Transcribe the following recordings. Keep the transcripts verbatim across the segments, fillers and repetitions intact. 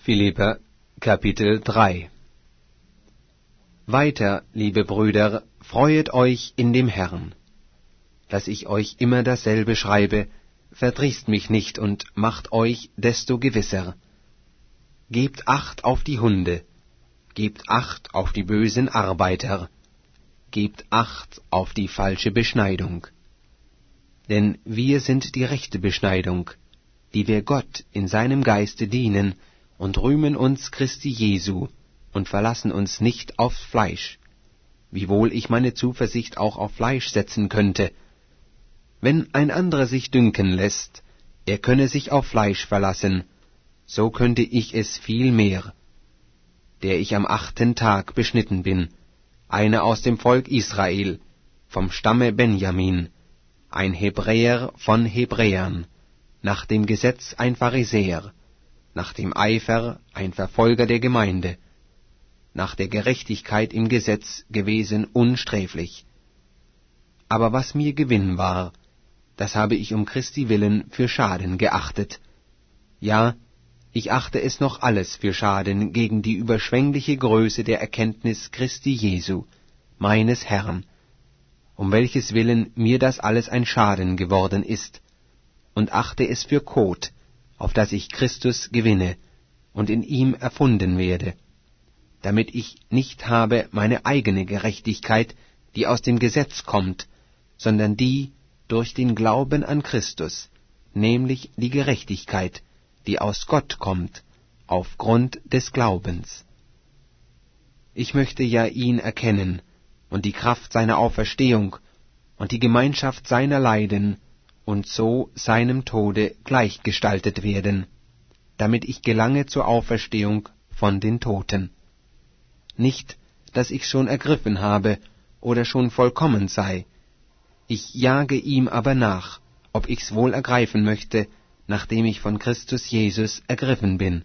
Philipper, Kapitel drei. Weiter, liebe Brüder, freuet euch in dem Herrn. Dass ich euch immer dasselbe schreibe, verdrießt mich nicht und macht euch desto gewisser. Gebt Acht auf die Hunde, gebt Acht auf die bösen Arbeiter, gebt Acht auf die falsche Beschneidung. Denn wir sind die rechte Beschneidung, die wir Gott in seinem Geiste dienen, und rühmen uns Christi Jesu und verlassen uns nicht aufs Fleisch, wiewohl ich meine Zuversicht auch auf Fleisch setzen könnte. Wenn ein anderer sich dünken lässt, er könne sich auf Fleisch verlassen, so könnte ich es viel mehr, der ich am achten Tag beschnitten bin, einer aus dem Volk Israel, vom Stamme Benjamin, ein Hebräer von Hebräern, nach dem Gesetz ein Pharisäer, nach dem Eifer ein Verfolger der Gemeinde, nach der Gerechtigkeit im Gesetz gewesen unsträflich. Aber was mir Gewinn war, das habe ich um Christi willen für Schaden geachtet. Ja, ich achte es noch alles für Schaden gegen die überschwängliche Größe der Erkenntnis Christi Jesu, meines Herrn, um welches Willen mir das alles ein Schaden geworden ist, und achte es für Kot, auf dass ich Christus gewinne und in ihm erfunden werde, damit ich nicht habe meine eigene Gerechtigkeit, die aus dem Gesetz kommt, sondern die durch den Glauben an Christus, nämlich die Gerechtigkeit, die aus Gott kommt, aufgrund des Glaubens. Ich möchte ja ihn erkennen und die Kraft seiner Auferstehung und die Gemeinschaft seiner Leiden und so seinem Tode gleichgestaltet werden, damit ich gelange zur Auferstehung von den Toten. Nicht, dass ich schon ergriffen habe oder schon vollkommen sei, ich jage ihm aber nach, ob ich's wohl ergreifen möchte, nachdem ich von Christus Jesus ergriffen bin.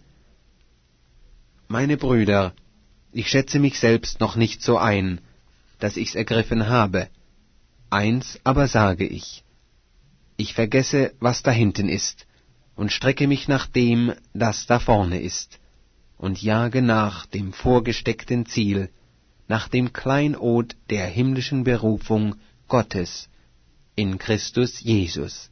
Meine Brüder, ich schätze mich selbst noch nicht so ein, dass ich's ergriffen habe. Eins aber sage ich: Ich vergesse, was dahinten ist, und strecke mich nach dem, das da vorne ist, und jage nach dem vorgesteckten Ziel, nach dem Kleinod der himmlischen Berufung Gottes in Christus Jesus.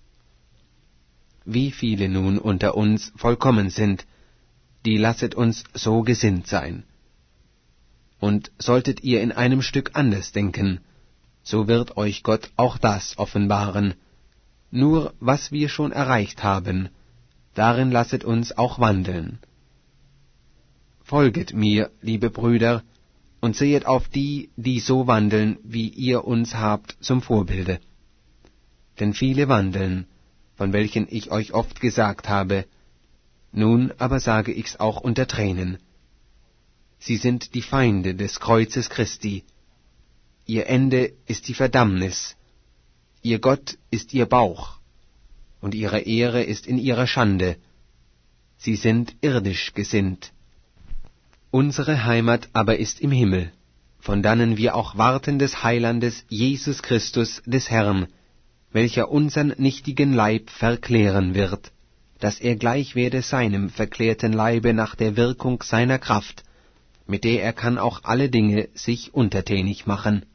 Wie viele nun unter uns vollkommen sind, die lasset uns so gesinnt sein. Und solltet ihr in einem Stück anders denken, so wird euch Gott auch das offenbaren. Nur was wir schon erreicht haben, darin lasset uns auch wandeln. Folget mir, liebe Brüder, und sehet auf die, die so wandeln, wie ihr uns habt zum Vorbilde. Denn viele wandeln, von welchen ich euch oft gesagt habe, nun aber sage ich's auch unter Tränen. Sie sind die Feinde des Kreuzes Christi. Ihr Ende ist die Verdammnis, ihr Gott ist ihr Bauch, und ihre Ehre ist in ihrer Schande. Sie sind irdisch gesinnt. Unsere Heimat aber ist im Himmel, von dannen wir auch warten des Heilandes Jesus Christus des Herrn, welcher unsern nichtigen Leib verklären wird, dass er gleich werde seinem verklärten Leibe nach der Wirkung seiner Kraft, mit der er kann auch alle Dinge sich untertänig machen.